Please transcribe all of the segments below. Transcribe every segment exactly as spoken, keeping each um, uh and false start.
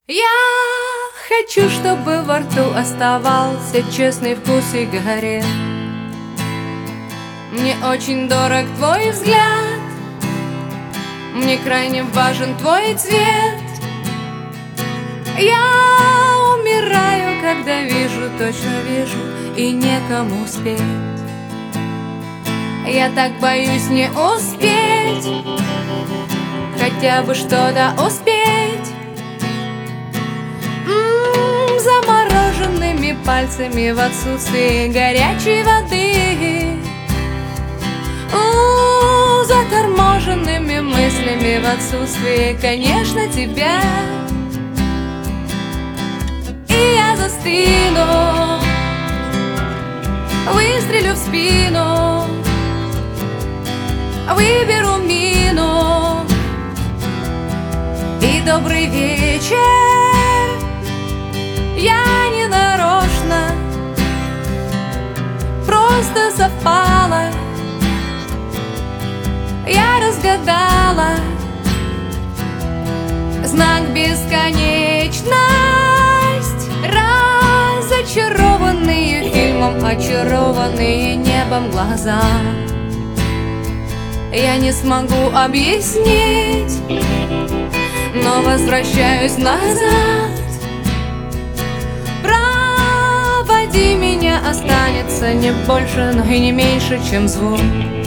Я хочу, чтобы во рту оставался честный вкус сигарет. Мне очень дорог твой взгляд, мне крайне важен твой цвет. Я умираю, когда вижу, точно вижу, и некому спеть. Я так боюсь не успеть, хотя бы что-то успеть. М-м, замороженными пальцами в отсутствии горячей воды, У-у-у, заторможенными мыслями в отсутствии, конечно, тебя. И я застыну, выстрелю в спину, выберу мину. И добрый вечер, я не нарочно, просто совпало. Я разгадала знак бесконечность. Разочарованные фильмом, очарованные небом глаза. Я не смогу объяснить, но возвращаюсь назад. Проводи меня, останется не больше, но и не меньше, чем звук.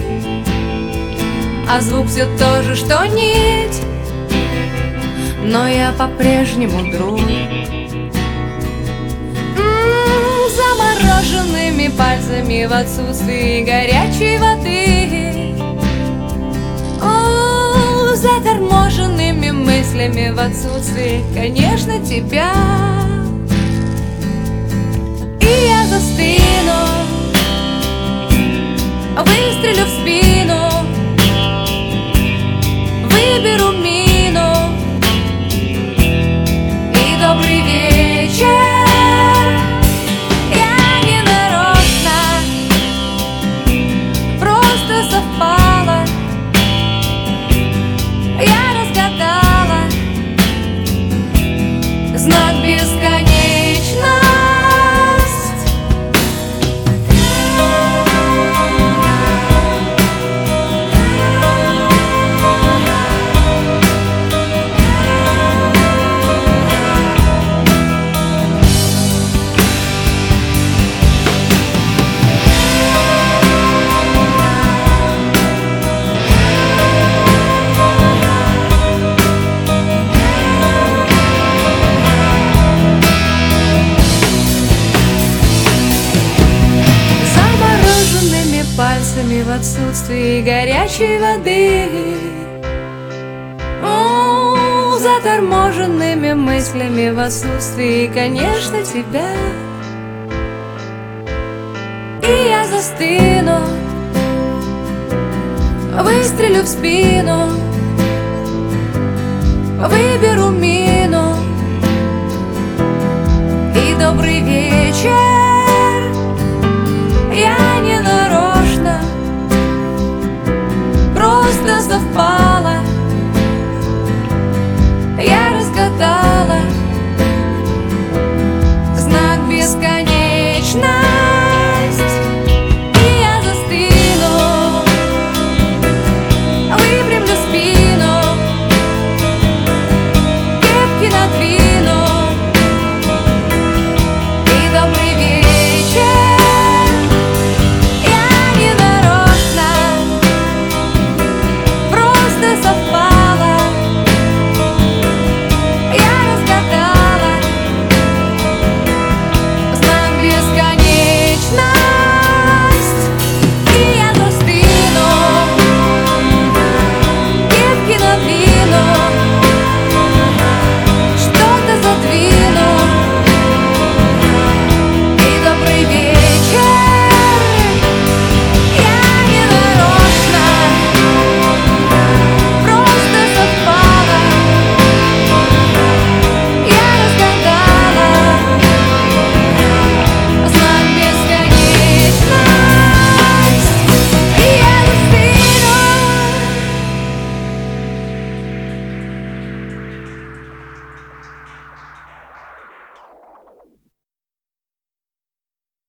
А звук все то же, что нить, но я по-прежнему друг. М-м, замороженными пальцами в отсутствии горячей воды, О, заторможенными мыслями в отсутствии, конечно, тебя. И я застыну, выстрелю в спину, выберу мину. И добрый вечер, я не нарочно, просто совпало. Я разгадала знак бесконечность. Пальцами в отсутствии горячей воды, О, заторможенными мыслями в отсутствии, конечно, тебя. И я застыну, выстрелю в спину, выберу мину.